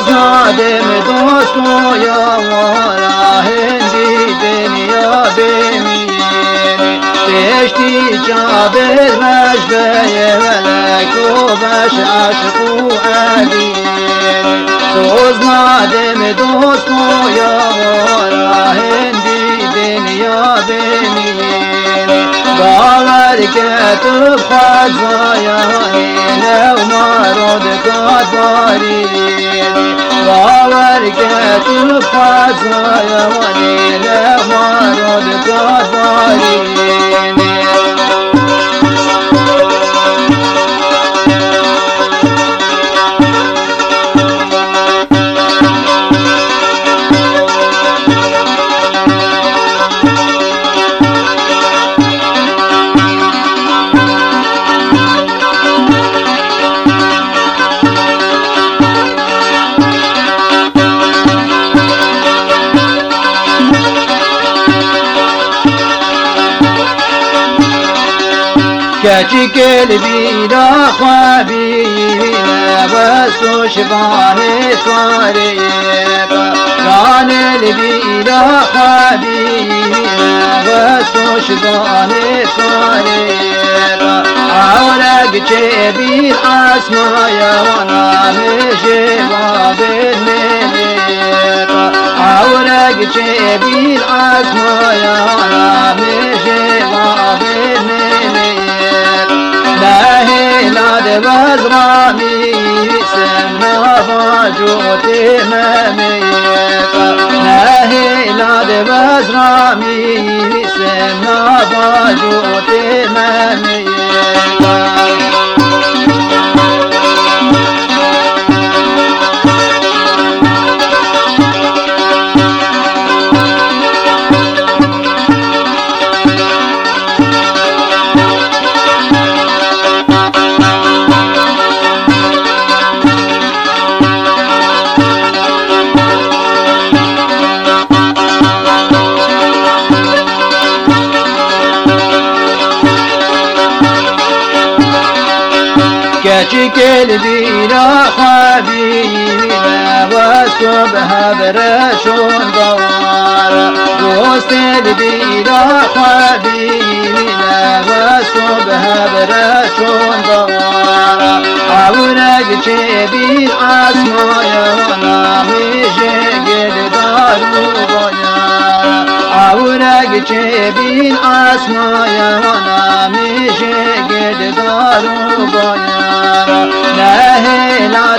نادم دوست و یارا هندی دنیا بمیری تشتی جابر مجبه ولک و بش عشق و عدیری سوز نادم دوست و یارا هندی دنیا بمیری باور که تو خواهد زایانی نو مرد کات باریری باور که تو خواهد زایانی نو مرد کات باریری کچی قلبی را خوابینا بسو شبان تاریقا جان قلبی را خوابینا بسو شبان تاریقا اورگ چه بیر آسمایا و نامش بابر ملیقا اورگ چه بیر آسمایا و نامش بابر ملیقا لاد بزرامی سمنا باجوت ممیقا لاد بزرامی سمنا باجوت ممیقا کچی قلبی را خوابینا و صبح برشون دوار دوست قلبی را خوابینا و صبح برشون دوار اورگ چه بیر آسمایا و نامیش گلدار و بایا اورگ چه بیر آسمایا و نامیش گلدار و بایا نه